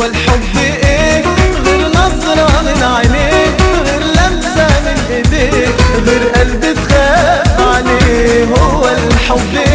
هو الحب ايه غير نظرة من عينيك، غير لمسة من ايديك، غير قلب تخاف عليه. هو الحب